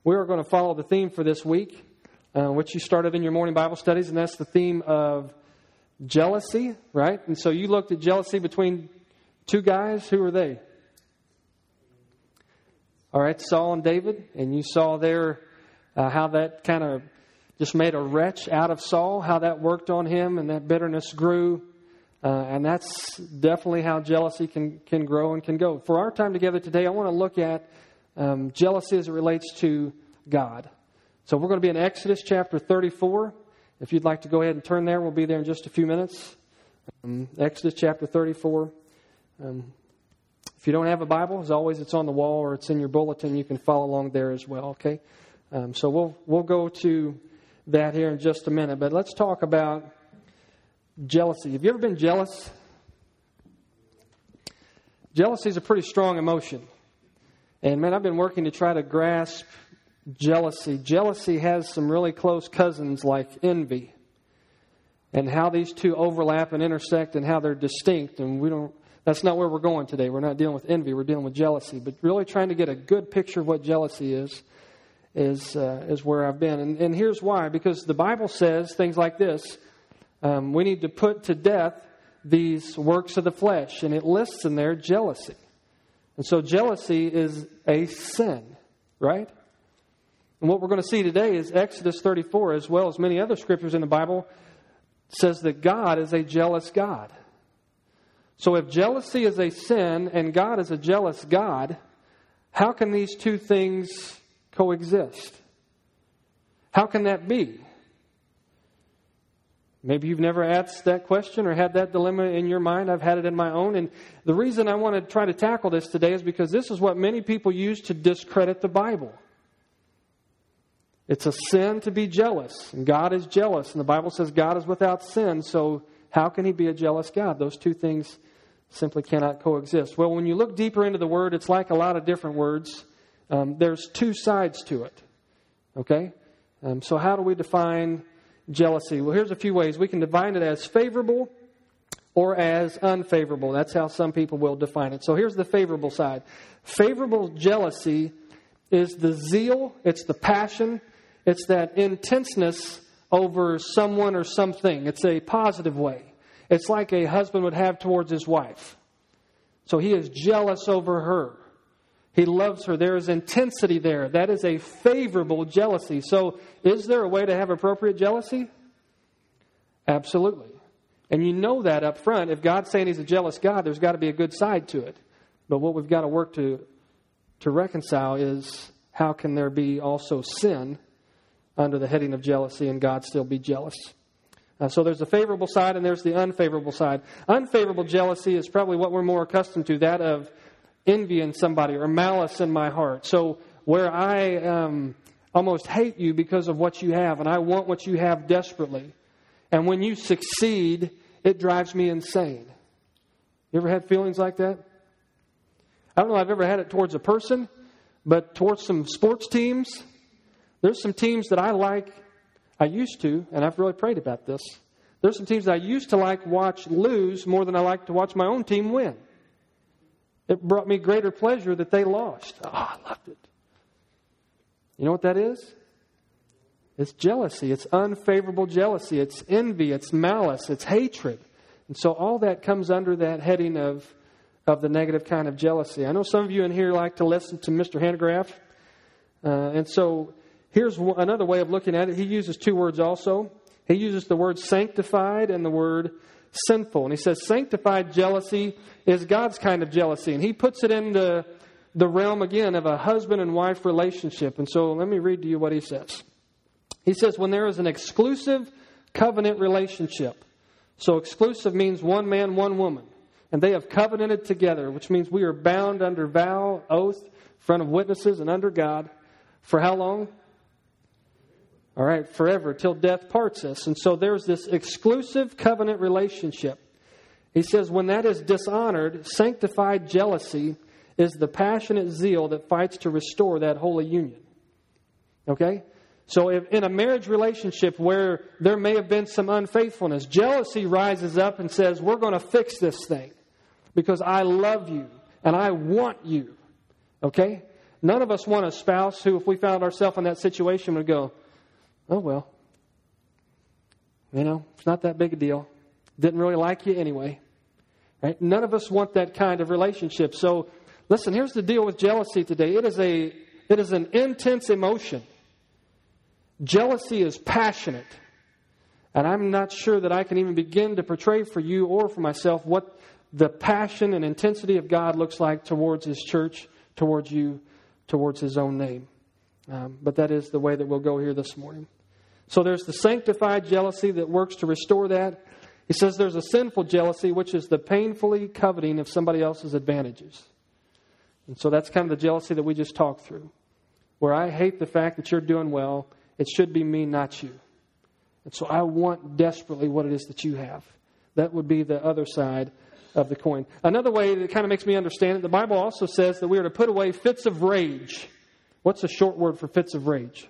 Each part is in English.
We are going to follow the theme for this week, which you started in your morning Bible studies, and that's the theme of jealousy, right? And so you looked at jealousy between two guys. Who were they? All right, Saul and David. And you saw there how that kind of just made a wretch out of Saul, how that worked on him and that bitterness grew. And that's definitely how jealousy can grow and can go. For our time together today, I want to look at jealousy as it relates to God. So we're going to be in Exodus chapter 34. If you'd like to go ahead and turn there, we'll be there in just a few minutes. Exodus chapter 34. If you don't have a Bible, as always, it's on the wall or it's in your bulletin. You can follow along there as well, okay? So we'll go to that here in just a minute. But let's talk about jealousy. Have you ever been jealous? Jealousy is a pretty strong emotion. And man, I've been working to try to grasp jealousy. Jealousy has some really close cousins like envy. And how these two overlap and intersect and how they're distinct. And that's not where we're going today. We're not dealing with envy. We're dealing with jealousy. But really trying to get a good picture of what jealousy is where I've been. And here's why. Because the Bible says things like this. We need to put to death these works of the flesh. And it lists in there jealousy. And so jealousy is a sin, right? And what we're going to see today is Exodus 34, as well as many other scriptures in the Bible, says that God is a jealous God. So if jealousy is a sin and God is a jealous God, how can these two things coexist? How can that be? Maybe you've never asked that question or had that dilemma in your mind. I've had it in my own. And the reason I want to try to tackle this today is because this is what many people use to discredit the Bible. It's a sin to be jealous. And God is jealous. And the Bible says God is without sin. So how can He be a jealous God? Those two things simply cannot coexist. Well, when you look deeper into the Word, it's like a lot of different words. There's two sides to it. Okay? So how do we define jealousy? Well, here's a few ways. We can define it as favorable or as unfavorable. That's how some people will define it. So here's the favorable side. Favorable jealousy is the zeal, it's the passion, it's that intenseness over someone or something. It's a positive way. It's like a husband would have towards his wife. So he is jealous over her. He loves her. There is intensity there. That is a favorable jealousy. So is there a way to have appropriate jealousy? Absolutely. And you know that up front. If God's saying He's a jealous God, there's got to be a good side to it. But what we've got to work to reconcile is how can there be also sin under the heading of jealousy and God still be jealous? So there's the favorable side and there's the unfavorable side. Unfavorable jealousy is probably what we're more accustomed to, that of envy in somebody or malice in my heart. So where I almost hate you because of what you have and I want what you have desperately. And when you succeed, it drives me insane. You ever had feelings like that? I don't know if I've ever had it towards a person, but towards some sports teams. There's some teams that I like. I used to, and I've really prayed about this. There's some teams that I used to watch lose more than I like to watch my own team win. It brought me greater pleasure that they lost. Oh, I loved it. You know what that is? It's jealousy. It's unfavorable jealousy. It's envy. It's malice. It's hatred. And so all that comes under that heading of the negative kind of jealousy. I know some of you in here like to listen to Mr. Hanegraaff. And so here's another way of looking at it. He uses two words also. He uses the word sanctified and the word sinful. And he says sanctified jealousy is God's kind of jealousy. And he puts it in the realm, again, of a husband and wife relationship. And so let me read to you what he says. He says, when there is an exclusive covenant relationship. So exclusive means one man, one woman. And they have covenanted together, which means we are bound under vow, oath, in front of witnesses and under God. For how long? All right, forever, till death parts us. And so there's this exclusive covenant relationship. He says, when that is dishonored, sanctified jealousy is the passionate zeal that fights to restore that holy union. Okay? So if in a marriage relationship where there may have been some unfaithfulness, jealousy rises up and says, we're going to fix this thing because I love you and I want you. Okay? None of us want a spouse who, if we found ourselves in that situation, would go, oh, well, it's not that big a deal. Didn't really like you anyway. Right? None of us want that kind of relationship. So, listen, here's the deal with jealousy today. It is an intense emotion. Jealousy is passionate. And I'm not sure that I can even begin to portray for you or for myself what the passion and intensity of God looks like towards His church, towards you, towards His own name. But that is the way that we'll go here this morning. So there's the sanctified jealousy that works to restore that. He says there's a sinful jealousy, which is the painfully coveting of somebody else's advantages. And so that's kind of the jealousy that we just talked through. Where I hate the fact that you're doing well. It should be me, not you. And so I want desperately what it is that you have. That would be the other side of the coin. Another way that kind of makes me understand it, the Bible also says that we are to put away fits of rage. What's a short word for fits of rage?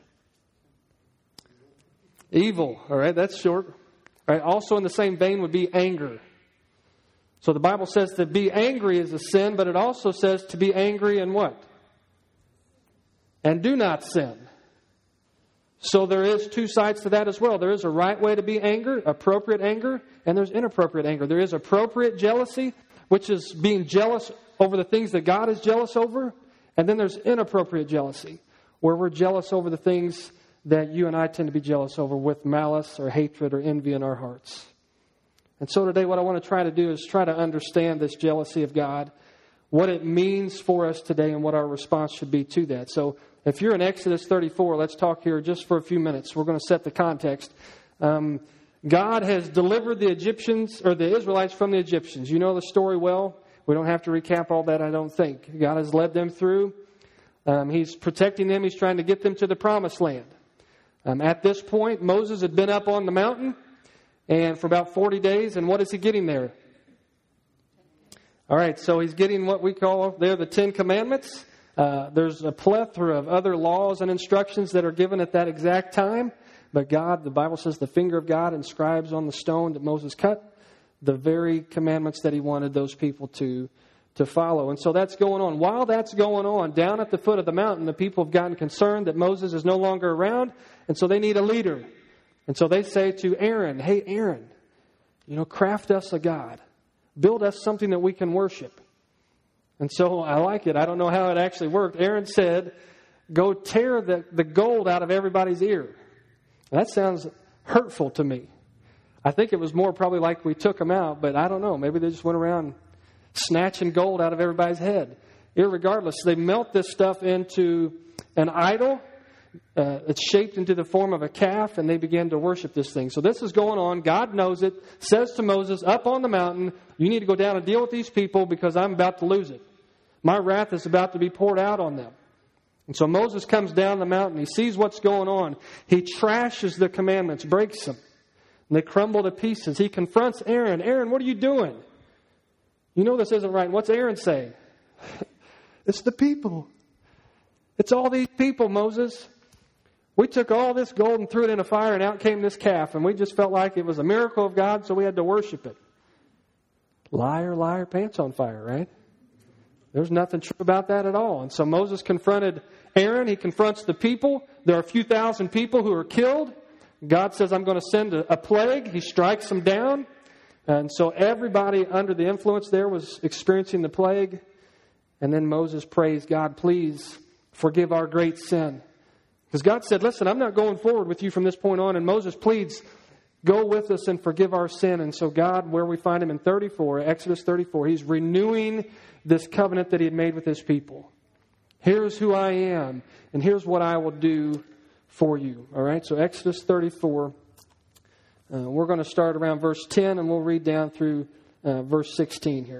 Evil. All right, that's short. All right, also in the same vein would be anger. So the Bible says to be angry is a sin, but it also says to be angry and what? And do not sin. So there is two sides to that as well. There is a right way to be angry, appropriate anger, and there's inappropriate anger. There is appropriate jealousy, which is being jealous over the things that God is jealous over. And then there's inappropriate jealousy, where we're jealous over the things that you and I tend to be jealous over with malice or hatred or envy in our hearts. And so today what I want to try to do is try to understand this jealousy of God, what it means for us today, and what our response should be to that. So if you're in Exodus 34, let's talk here just for a few minutes. We're going to set the context. God has delivered the Egyptians, or the Israelites from the Egyptians. You know the story well. We don't have to recap all that, I don't think. God has led them through. He's protecting them. He's trying to get them to the promised land. At this point, Moses had been up on the mountain and for about 40 days. And what is he getting there? All right, so he's getting what we call there the Ten Commandments. There's a plethora of other laws and instructions that are given at that exact time. But God, the Bible says, the finger of God inscribes on the stone that Moses cut the very commandments that he wanted those people to follow. And so that's going on. While that's going on, down at the foot of the mountain, the people have gotten concerned that Moses is no longer around, and so they need a leader. And so they say to Aaron, hey, Aaron, craft us a god. Build us something that we can worship. And so I like it. I don't know how it actually worked. Aaron said, go tear the gold out of everybody's ear. That sounds hurtful to me. I think it was more probably like we took them out, but I don't know. Maybe they just went around snatching gold out of everybody's head. Irregardless, they melt this stuff into an idol. It's shaped into the form of a calf, and they began to worship this thing. So this is going on. God knows it, says to Moses, up on the mountain, you need to go down and deal with these people because I'm about to lose it. My wrath is about to be poured out on them. And so Moses comes down the mountain. He sees what's going on. He trashes the commandments, breaks them. And they crumble to pieces. He confronts Aaron. Aaron, what are you doing? You know this isn't right. And what's Aaron say? It's the people. It's all these people, Moses. We took all this gold and threw it in a fire, and out came this calf. And we just felt like it was a miracle of God, so we had to worship it. Liar, liar, pants on fire, right? There's nothing true about that at all. And so Moses confronted Aaron. He confronts the people. There are a few thousand people who are killed. God says, I'm going to send a plague. He strikes them down. And so everybody under the influence there was experiencing the plague. And then Moses prays, God, please forgive our great sin. Because God said, listen, I'm not going forward with you from this point on. And Moses pleads, go with us and forgive our sin. And so God, where we find him in Exodus 34, he's renewing this covenant that he had made with his people. Here's who I am, and here's what I will do for you. All right, so Exodus 34. We're going to start around verse 10, and we'll read down through verse 16 here.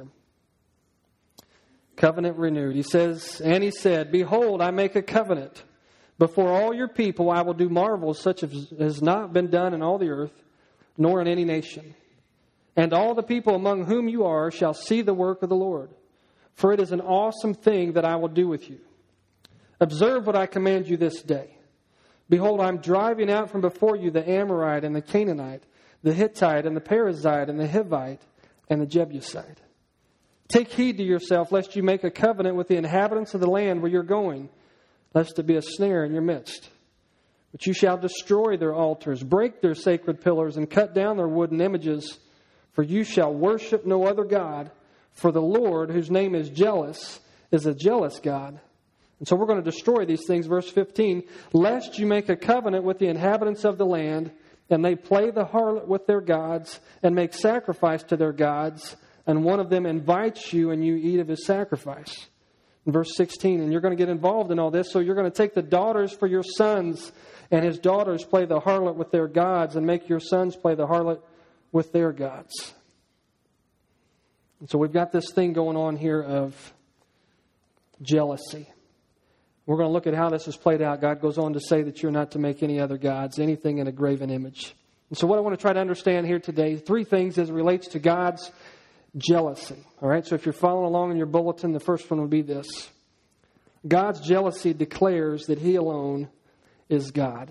Covenant renewed. He says, and he said, behold, I make a covenant. Before all your people I will do marvels such as has not been done in all the earth, nor in any nation. And all the people among whom you are shall see the work of the Lord. For it is an awesome thing that I will do with you. Observe what I command you this day. Behold, I am driving out from before you the Amorite and the Canaanite, the Hittite and the Perizzite and the Hivite and the Jebusite. Take heed to yourself, lest you make a covenant with the inhabitants of the land where you're going, lest it be a snare in your midst. But you shall destroy their altars, break their sacred pillars, and cut down their wooden images. For you shall worship no other God, for the Lord, whose name is jealous, is a jealous God. And so we're going to destroy these things. Verse 15, lest you make a covenant with the inhabitants of the land, and they play the harlot with their gods, and make sacrifice to their gods, and one of them invites you, and you eat of his sacrifice. In verse 16, and you're going to get involved in all this, so you're going to take the daughters for your sons, and his daughters play the harlot with their gods, and make your sons play the harlot with their gods. And so we've got this thing going on here of jealousy. We're going to look at how this is played out. God goes on to say that you're not to make any other gods, anything in a graven image. And so what I want to try to understand here today, 3 things as it relates to God's jealousy. All right, so if you're following along in your bulletin, the first one would be this. God's jealousy declares that He alone is God.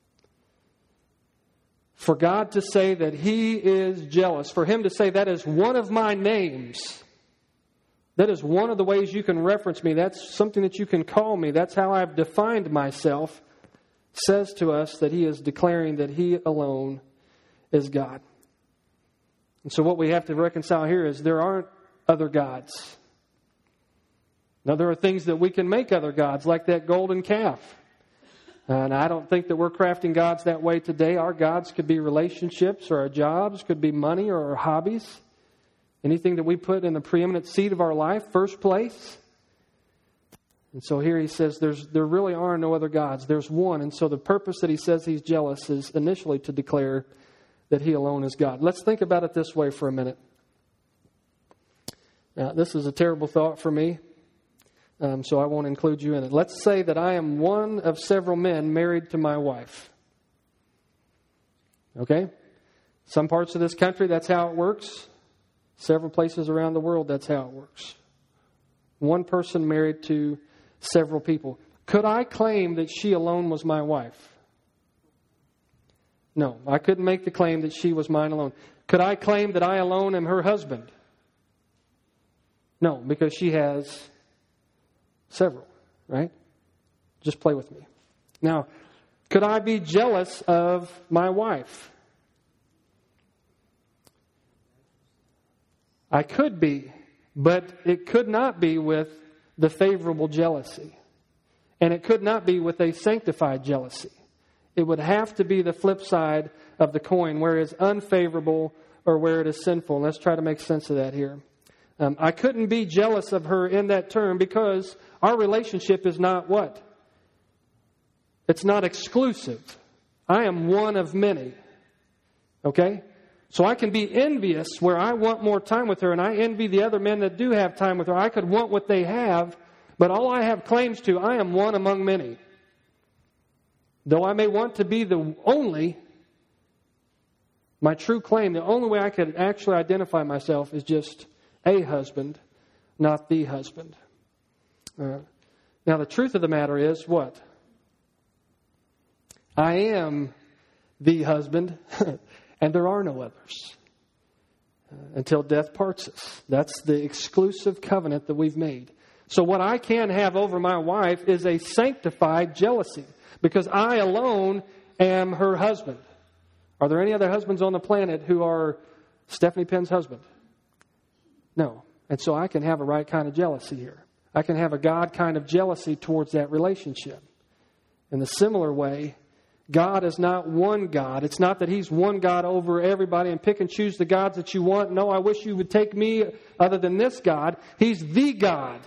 For God to say that He is jealous, for Him to say that is one of my names, that is one of the ways you can reference me, that's something that you can call me, that's how I've defined myself, says to us that He is declaring that He alone is God. And so what we have to reconcile here is there aren't other gods. Now there are things that we can make other gods, like that golden calf. And I don't think that we're crafting gods that way today. Our gods could be relationships, or our jobs, could be money, or our hobbies. Anything that we put in the preeminent seat of our life, first place. And so here he says there really are no other gods. There's one. And so the purpose that he says he's jealous is initially to declare that He alone is God. Let's think about it this way for a minute. Now, this is a terrible thought for me, so I won't include you in it. Let's say that I am one of several men married to my wife. Okay? Some parts of this country, that's how it works. Several places around the world, that's how it works. One person married to several people. Could I claim that she alone was my wife? No, I couldn't make the claim that she was mine alone. Could I claim that I alone am her husband? No, because she has several, right? Just play with me. Now, could I be jealous of my wife? I could be, but it could not be with the favorable jealousy. And it could not be with a sanctified jealousy. It would have to be the flip side of the coin, where it is unfavorable or where it is sinful. Let's try to make sense of that here. I couldn't be jealous of her in that term because our relationship is not what? It's not exclusive. I am one of many. Okay? So I can be envious where I want more time with her, and I envy the other men that do have time with her. I could want what they have, but all I have claims to, I am one among many. Though I may want to be the only, my true claim, the only way I could actually identify myself is just a husband, not the husband. Now, the truth of the matter is what? I am the husband, and there are no others until death parts us. That's the exclusive covenant that we've made. So what I can have over my wife is a sanctified jealousy, because I alone am her husband. Are there any other husbands on the planet who are Stephanie Penn's husband? No. And so I can have a right kind of jealousy here. I can have a God kind of jealousy towards that relationship. In the similar way, God is not one God. It's not that He's one God over everybody and pick and choose the gods that you want. No, I wish you would take me other than this God. He's the God.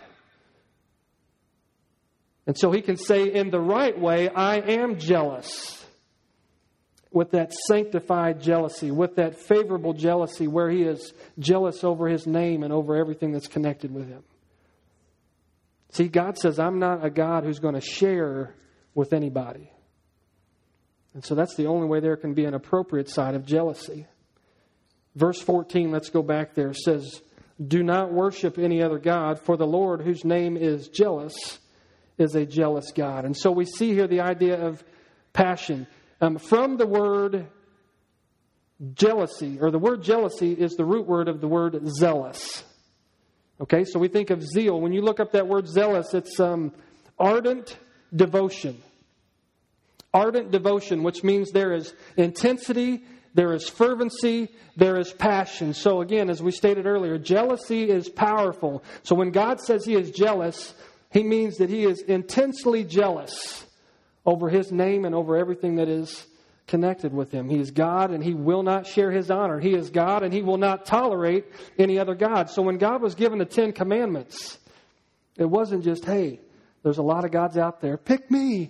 And so He can say in the right way, I am jealous. With that sanctified jealousy, with that favorable jealousy where He is jealous over His name and over everything that's connected with Him. See, God says, I'm not a God who's going to share with anybody. And so that's the only way there can be an appropriate side of jealousy. Verse 14, let's go back there, says, do not worship any other God, for the Lord, whose name is jealous, is a jealous God. And so we see here the idea of passion. From the word jealousy, or the word jealousy is the root word of the word zealous. Okay, so we think of zeal. When you look up that word zealous, it's ardent devotion. Ardent devotion, which means there is intensity, there is fervency, there is passion. So again, as we stated earlier, jealousy is powerful. So when God says He is jealous, He means that He is intensely jealous over His name and over everything that is connected with Him. He is God and He will not share His honor. He is God and He will not tolerate any other God. So when God was given the 10 Commandments, it wasn't just, hey, there's a lot of gods out there, pick me.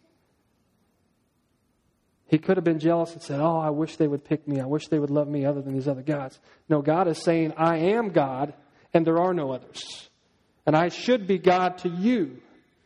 He could have been jealous and said, oh, I wish they would pick me. I wish they would love me other than these other gods. No, God is saying, I am God and there are no others. And I should be God to you.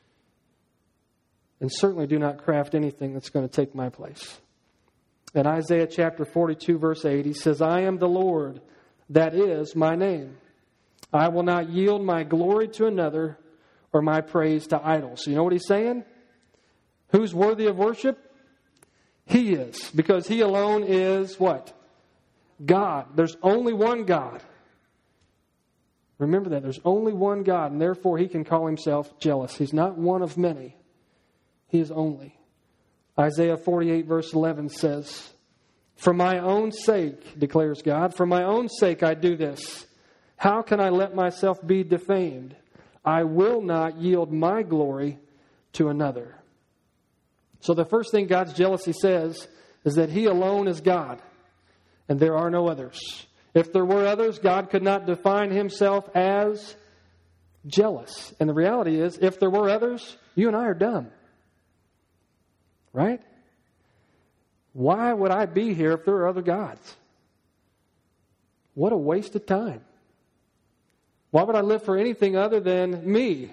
And certainly do not craft anything that's going to take my place. In Isaiah chapter 42, verse 8, He says, I am the Lord, that is my name. I will not yield my glory to another or my praise to idols. So you know what He's saying? Who's worthy of worship? He is. Because He alone is what? God. There's only one God. Remember that. There's only one God. And therefore He can call Himself jealous. He's not one of many. He is only. Isaiah 48 verse 11 says, for my own sake, declares God, for my own sake I do this. How can I let myself be defamed? I will not yield my glory to another. So the first thing God's jealousy says is that He alone is God and there are no others. If there were others, God could not define Himself as jealous. And the reality is, if there were others, you and I are dumb. Right? Why would I be here if there are other gods? What a waste of time. Why would I live for anything other than me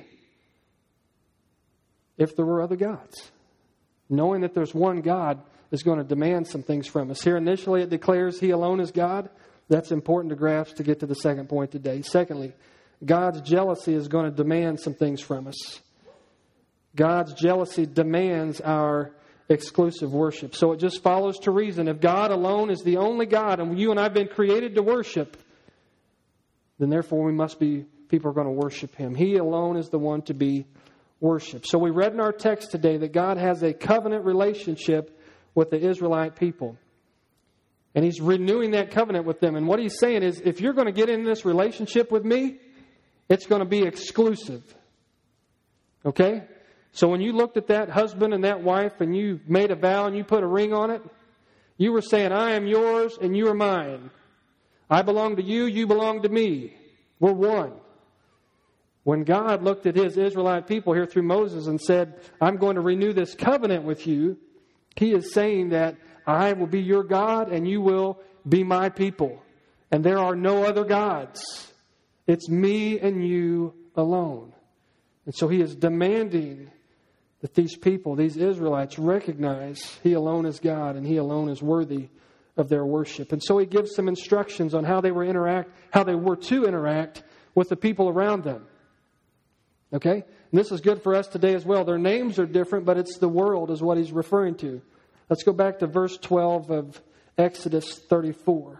if there were other gods? Knowing that there's one God is going to demand some things from us. Here initially it declares He alone is God. That's important to grasp to get to the second point today. Secondly, God's jealousy is going to demand some things from us. God's jealousy demands our exclusive worship. So it just follows to reason. If God alone is the only God and you and I have been created to worship, then therefore people are going to worship Him. He alone is the one to be worshiped. So we read in our text today that God has a covenant relationship with the Israelite people. And He's renewing that covenant with them. And what He's saying is, if you're going to get in this relationship with me, it's going to be exclusive. Okay? So when you looked at that husband and that wife and you made a vow and you put a ring on it, you were saying, I am yours and you are mine. I belong to you, you belong to me. We're one. When God looked at His Israelite people here through Moses and said, I'm going to renew this covenant with you, He is saying that I will be your God and you will be my people. And there are no other gods. It's me and you alone. And so He is demanding that these people, these Israelites, recognize He alone is God and He alone is worthy of their worship. And so He gives some instructions on how they were to interact with the people around them. Okay? And this is good for us today as well. Their names are different, but it's the world is what He's referring to. Let's go back to verse 12 of Exodus 34.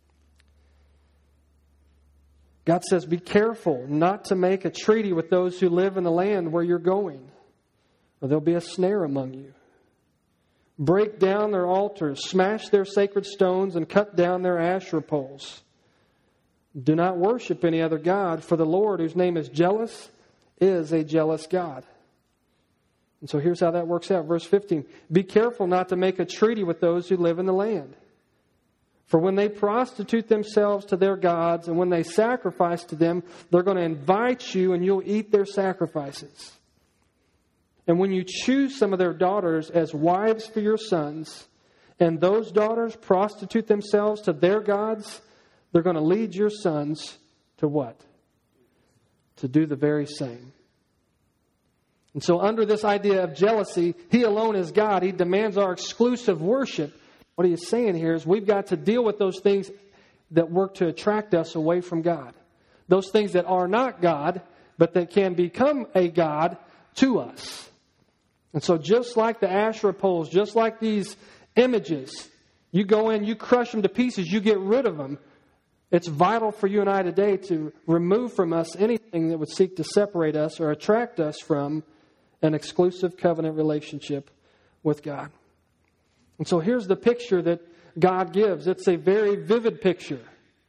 God says, be careful not to make a treaty with those who live in the land where you're going, or there'll be a snare among you. Break down their altars, smash their sacred stones, and cut down their Asherah poles. Do not worship any other God, for the Lord, whose name is jealous, is a jealous God. And so here's how that works out. Verse 15, be careful not to make a treaty with those who live in the land. For when they prostitute themselves to their gods and when they sacrifice to them, they're going to invite you and you'll eat their sacrifices. And when you choose some of their daughters as wives for your sons, and those daughters prostitute themselves to their gods, they're going to lead your sons to what? To do the very same. And so under this idea of jealousy, He alone is God. He demands our exclusive worship. What He is saying here is we've got to deal with those things that work to attract us away from God. Those things that are not God, but that can become a God to us. And so just like the Asherah poles, just like these images, you go in, you crush them to pieces, you get rid of them. It's vital for you and I today to remove from us anything that would seek to separate us or attract us from an exclusive covenant relationship with God. And so here's the picture that God gives. It's a very vivid picture.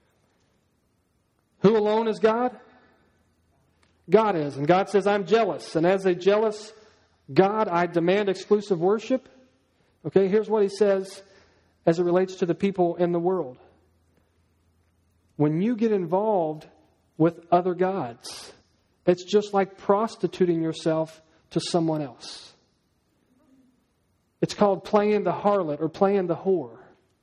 Who alone is God? God is. And God says, I'm jealous. And as a jealous God, I demand exclusive worship. Okay, here's what He says as it relates to the people in the world. When you get involved with other gods, it's just like prostituting yourself to someone else. It's called playing the harlot or playing the whore.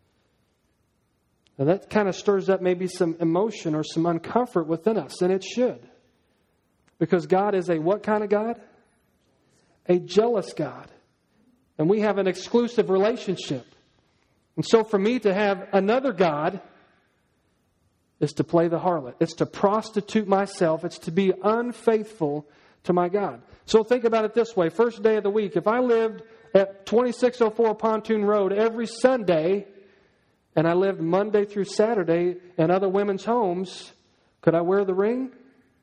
Now that kind of stirs up maybe some emotion or some uncomfort within us, and it should. Because God is a what kind of God? A jealous God. And we have an exclusive relationship. And so for me to have another God is to play the harlot. It's to prostitute myself. It's to be unfaithful to my God. So think about it this way. First day of the week, if I lived at 2604 Pontoon Road every Sunday, and I lived Monday through Saturday in other women's homes, could I wear the ring?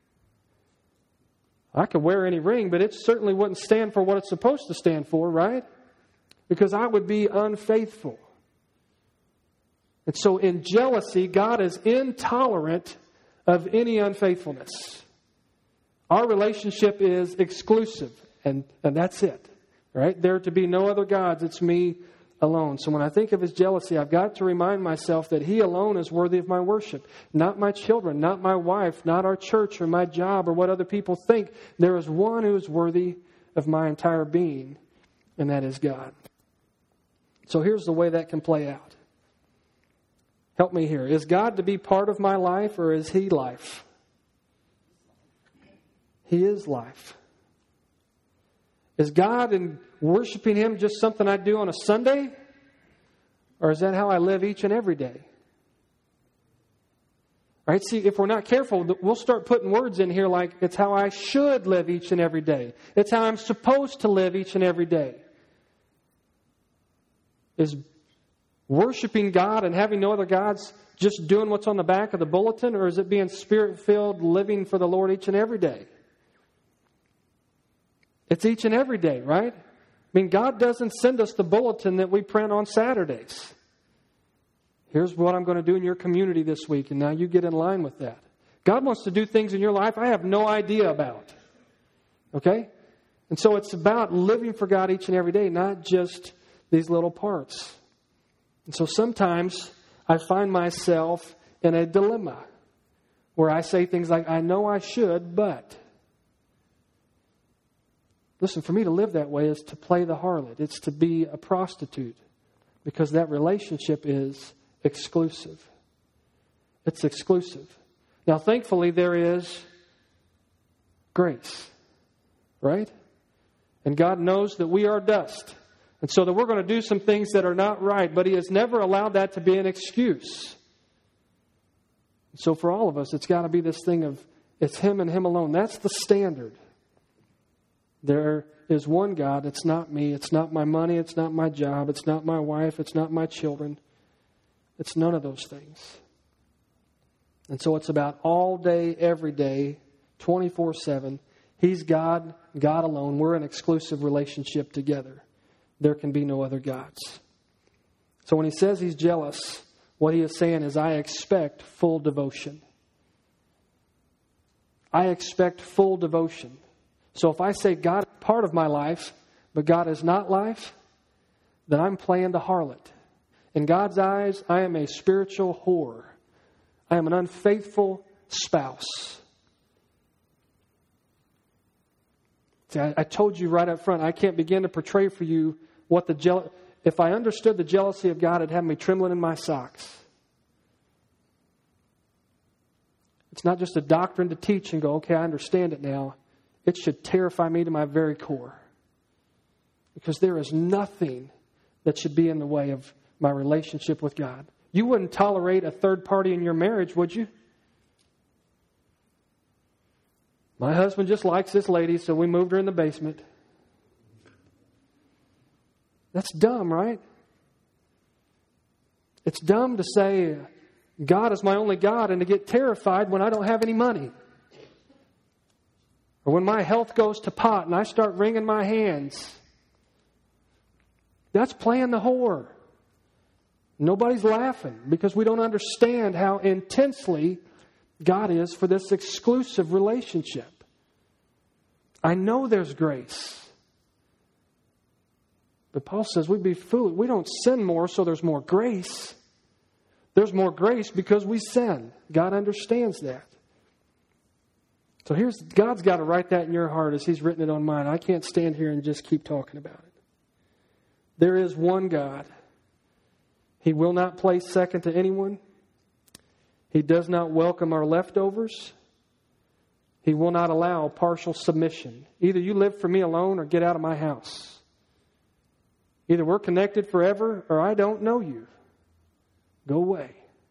I could wear any ring, but it certainly wouldn't stand for what it's supposed to stand for, right? Because I would be unfaithful. And so in jealousy, God is intolerant of any unfaithfulness. Our relationship is exclusive, and that's it. Right? There to be no other gods, it's me alone. So when I think of His jealousy, I've got to remind myself that He alone is worthy of my worship. Not my children, not my wife, not our church or my job or what other people think. There is one who is worthy of my entire being, and that is God. So here's the way that can play out. Help me here. Is God to be part of my life, or is He life? He is life. Is God and worshiping Him just something I do on a Sunday? Or is that how I live each and every day? Right? See, if we're not careful, we'll start putting words in here like it's how I should live each and every day. It's how I'm supposed to live each and every day. Is worshiping God and having no other gods just doing what's on the back of the bulletin, or is it being Spirit-filled, living for the Lord each and every day? It's each and every day, right? I mean, God doesn't send us the bulletin that we print on Saturdays. Here's what I'm going to do in your community this week, and now you get in line with that. God wants to do things in your life I have no idea about. Okay? And so it's about living for God each and every day, not just these little parts. And so sometimes I find myself in a dilemma where I say things like, I know I should, but... Listen, for me to live that way is to play the harlot. It's to be a prostitute because that relationship is exclusive. It's exclusive. Now, thankfully, there is grace, right? And God knows that we are dust. And so that we're going to do some things that are not right, but He has never allowed that to be an excuse. So for all of us, it's got to be this thing of it's Him and Him alone. That's the standard. There is one God. It's not me. It's not my money. It's not my job. It's not my wife. It's not my children. It's none of those things. And so it's about all day, every day, 24/7. He's God, God alone. We're in an exclusive relationship together. There can be no other gods. So when He says He's jealous, what He is saying is, I expect full devotion. I expect full devotion. So if I say God is part of my life, but God is not life, then I'm playing the harlot. In God's eyes, I am a spiritual whore. I am an unfaithful spouse. See, I told you right up front, I can't begin to portray for you what if I understood the jealousy of God, it'd have me trembling in my socks. It's not just a doctrine to teach and go, okay, I understand it now. It should terrify me to my very core. Because there is nothing that should be in the way of my relationship with God. You wouldn't tolerate a third party in your marriage, would you? My husband just likes this lady, so we moved her in the basement. That's dumb, right? It's dumb to say, God is my only God, and to get terrified when I don't have any money. Or when my health goes to pot and I start wringing my hands, that's playing the whore. Nobody's laughing because we don't understand how intensely God is for this exclusive relationship. I know there's grace. But Paul says we'd be foolish. We don't sin more, so there's more grace. There's more grace because we sin. God understands that. So God's got to write that in your heart as He's written it on mine. I can't stand here and just keep talking about it. There is one God. He will not place second to anyone. He does not welcome our leftovers. He will not allow partial submission. Either you live for me alone or get out of my house. Either we're connected forever or I don't know you. Go away.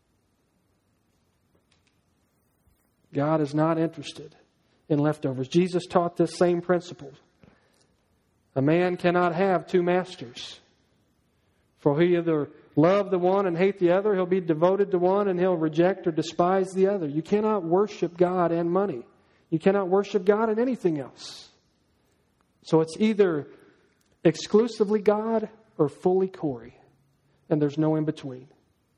God is not interested in leftovers. Jesus taught this same principle. A man cannot have two masters. For he either love the one and hate the other, he'll be devoted to one and he'll reject or despise the other. You cannot worship God and money. You cannot worship God and anything else. So it's either exclusively God or fully Corey. And there's no in between.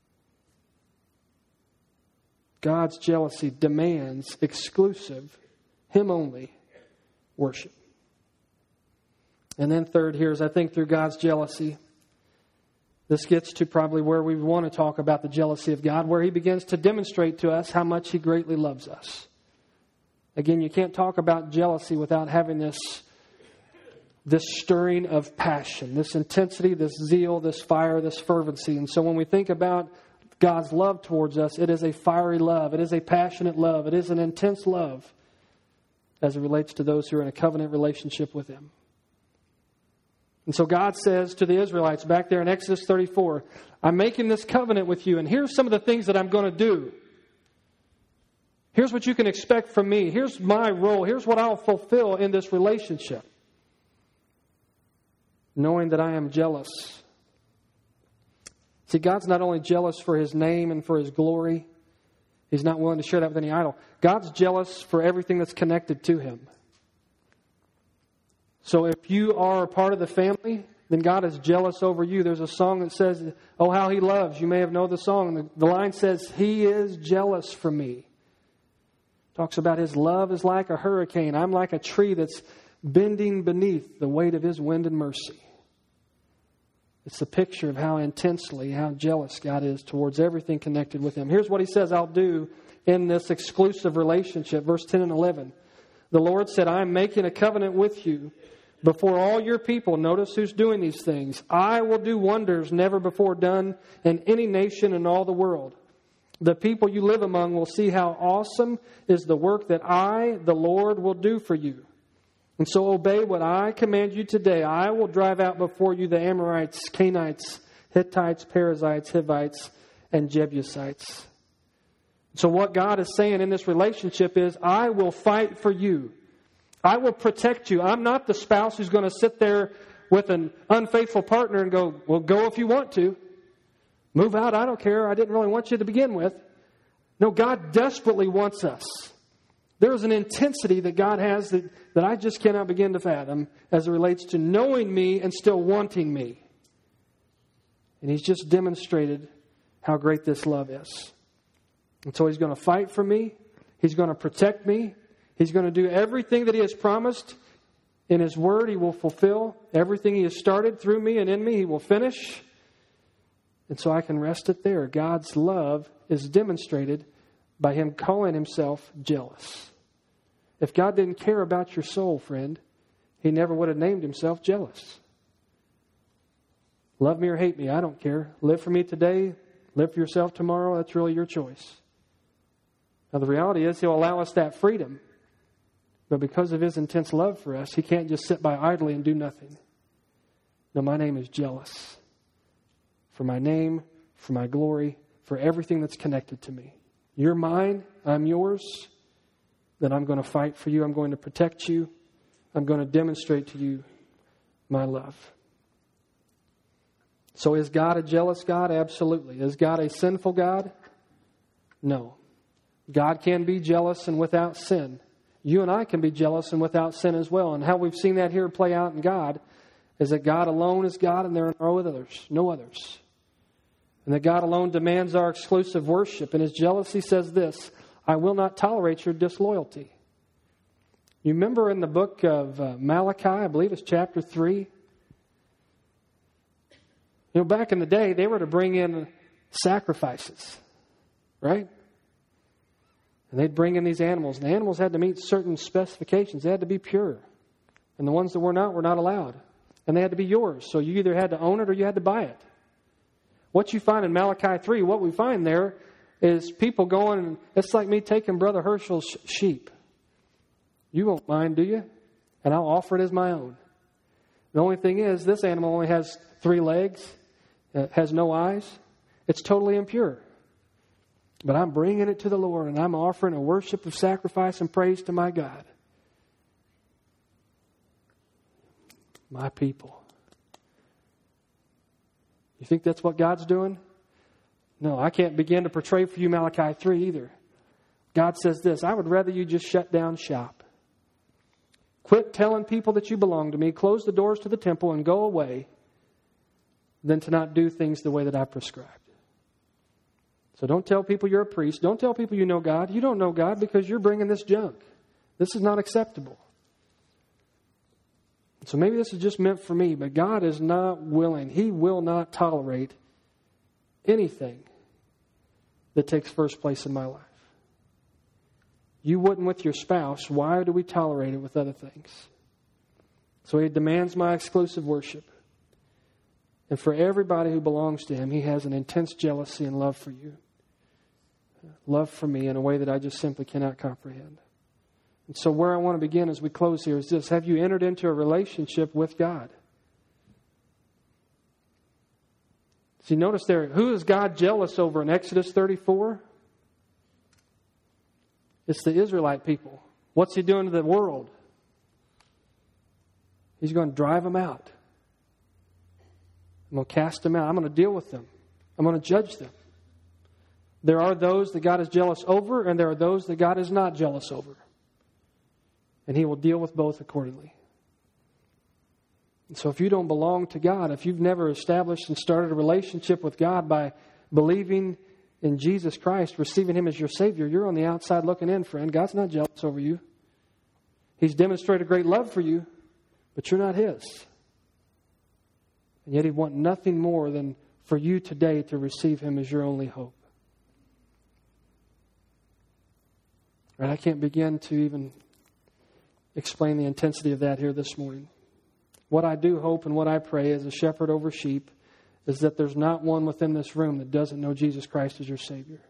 God's jealousy demands exclusive, Him only, worship. And then third here is, I think, through God's jealousy, this gets to probably where we want to talk about the jealousy of God, where He begins to demonstrate to us how much He greatly loves us. Again, you can't talk about jealousy without having this stirring of passion, this intensity, this zeal, this fire, this fervency. And so when we think about God's love towards us, it is a fiery love. It is a passionate love. It is an intense love as it relates to those who are in a covenant relationship with Him. And so God says to the Israelites back there in Exodus 34, I'm making this covenant with you, and here's some of the things that I'm going to do. Here's what you can expect from me. Here's my role. Here's what I'll fulfill in this relationship. Knowing that I am jealous. See, God's not only jealous for His name and for His glory. He's not willing to share that with any idol. God's jealous for everything that's connected to Him. So if you are a part of the family, then God is jealous over you. There's a song that says, oh, how He loves. You may have known the song. The line says, He is jealous for me. Talks about His love is like a hurricane. I'm like a tree that's bending beneath the weight of His wind and mercy. It's a picture of how intensely, how jealous God is towards everything connected with Him. Here's what He says I'll do in this exclusive relationship. Verse 10 and 11. The Lord said, I am making a covenant with you before all your people. Notice who's doing these things. I will do wonders never before done in any nation in all the world. The people you live among will see how awesome is the work that I, the Lord, will do for you. And so obey what I command you today. I will drive out before you the Amorites, Canaanites, Hittites, Perizzites, Hivites, and Jebusites. So what God is saying in this relationship is, I will fight for you. I will protect you. I'm not the spouse who's going to sit there with an unfaithful partner and go, well, go if you want to. Move out, I don't care. I didn't really want you to begin with. No, God desperately wants us. There is an intensity that God has that I just cannot begin to fathom as it relates to knowing me and still wanting me. And He's just demonstrated how great this love is. And so He's going to fight for me. He's going to protect me. He's going to do everything that He has promised. In His Word, He will fulfill. Everything He has started through me and in me, He will finish. And so I can rest it there. God's love is demonstrated by Him calling Himself jealous. If God didn't care about your soul, friend, He never would have named Himself jealous. Love me or hate me, I don't care. Live for me today, live for yourself tomorrow, that's really your choice. Now the reality is He'll allow us that freedom. But because of His intense love for us, He can't just sit by idly and do nothing. No, my name is jealous. For my name, for my glory, for everything that's connected to me. You're mine, I'm yours. Then I'm going to fight for you. I'm going to protect you. I'm going to demonstrate to you my love. So is God a jealous God? Absolutely. Is God a sinful God? No. God can be jealous and without sin. You and I can be jealous and without sin as well. And how we've seen that here play out in God is that God alone is God and there are no others. And that God alone demands our exclusive worship. And His jealousy says this, I will not tolerate your disloyalty. You remember in the book of Malachi, I believe it's chapter 3. Back in the day, they were to bring in sacrifices, right? And they'd bring in these animals. And the animals had to meet certain specifications. They had to be pure. And the ones that were not allowed. And they had to be yours. So you either had to own it or you had to buy it. What you find in Malachi 3, what we find there is people going, it's like me taking Brother Herschel's sheep. You won't mind, do you? And I'll offer it as my own. The only thing is, this animal only has 3 legs, has no eyes. It's totally impure. But I'm bringing it to the Lord, and I'm offering a worship of sacrifice and praise to my God. My people. You think that's what God's doing? No, I can't begin to portray for you Malachi 3 either. God says this, I would rather you just shut down shop. Quit telling people that you belong to me, close the doors to the temple and go away, than to not do things the way that I prescribed. So don't tell people you're a priest. Don't tell people you know God. You don't know God because you're bringing this junk. This is not acceptable. So maybe this is just meant for me, but God is not willing. He will not tolerate anything that takes first place in my life. You wouldn't with your spouse. Why do we tolerate it with other things? So He demands my exclusive worship. And for everybody who belongs to Him, He has an intense jealousy and love for you. Love for me in a way that I just simply cannot comprehend. And so where I want to begin as we close here is this. Have you entered into a relationship with God? See, notice there, who is God jealous over in Exodus 34? It's the Israelite people. What's He doing to the world? He's going to drive them out. I'm going to cast them out. I'm going to deal with them. I'm going to judge them. There are those that God is jealous over, and there are those that God is not jealous over. And He will deal with both accordingly. And so if you don't belong to God, if you've never established and started a relationship with God by believing in Jesus Christ, receiving Him as your Savior, you're on the outside looking in, friend. God's not jealous over you. He's demonstrated great love for you, but you're not His. And yet He'd want nothing more than for you today to receive Him as your only hope. Right? I can't begin to even explain the intensity of that here this morning. What I do hope and what I pray as a shepherd over sheep is that there's not one within this room that doesn't know Jesus Christ as your Savior.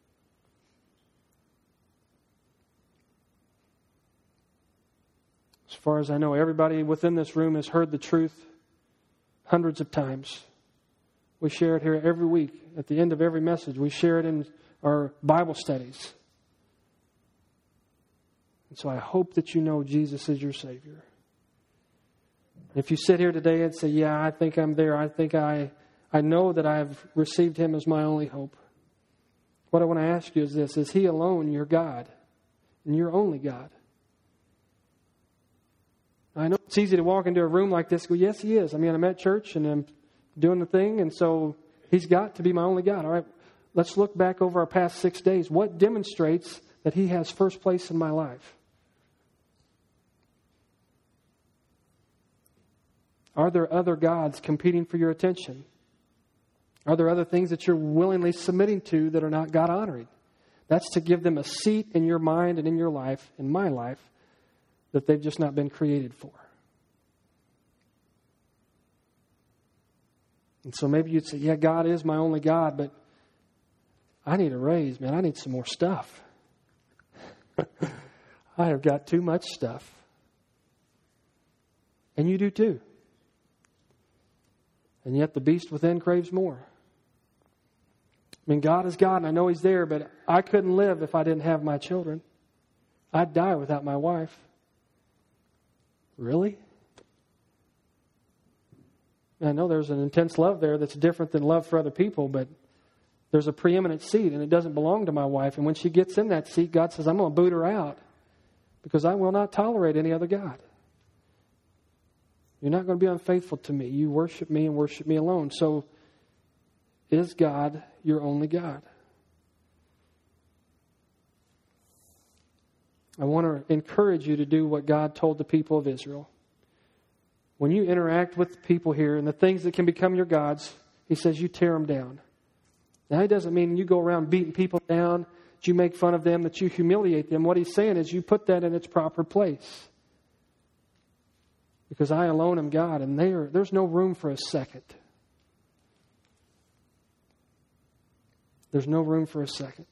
As far as I know, everybody within this room has heard the truth hundreds of times. We share it here every week. At the end of every message, we share it in our Bible studies. And so I hope that you know Jesus is your Savior. If you sit here today and say, yeah, I think I'm there. I think I know that I have received Him as my only hope. What I want to ask you is this. Is He alone your God? And your only God? I know it's easy to walk into a room like this and go, yes, He is. I mean, I'm at church and I'm doing the thing, and so He's got to be my only God. All right, let's look back over our past 6 days. What demonstrates that He has first place in my life? Are there other gods competing for your attention? Are there other things that you're willingly submitting to that are not God-honoring? That's to give them a seat in your mind and in your life, in my life, that they've just not been created for. And so maybe you'd say, yeah, God is my only God, but I need a raise, man. I need some more stuff. I have got too much stuff. And you do too. And yet the beast within craves more. I mean, God is God, and I know He's there, but I couldn't live if I didn't have my children. I'd die without my wife. Really? I know there's an intense love there that's different than love for other people, but there's a preeminent seat, and it doesn't belong to my wife. And when she gets in that seat, God says, I'm going to boot her out because I will not tolerate any other God. You're not going to be unfaithful to me. You worship me and worship me alone. So, is God your only God? I want to encourage you to do what God told the people of Israel. When you interact with people here and the things that can become your gods, He says you tear them down. Now, He doesn't mean you go around beating people down, that you make fun of them, that you humiliate them. What He's saying is you put that in its proper place. Because I alone am God, and there's no room for a second. There's no room for a second.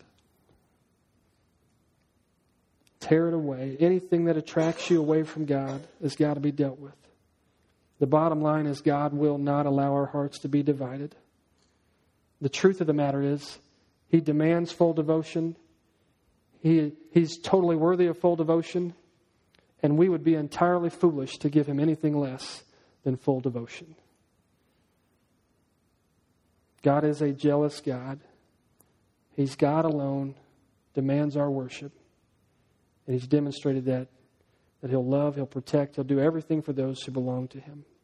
Tear it away. Anything that attracts you away from God has got to be dealt with. The bottom line is God will not allow our hearts to be divided. The truth of the matter is He demands full devotion. He's totally worthy of full devotion. And we would be entirely foolish to give Him anything less than full devotion. God is a jealous God. He's God alone, demands our worship. And He's demonstrated that He'll love, He'll protect, He'll do everything for those who belong to Him.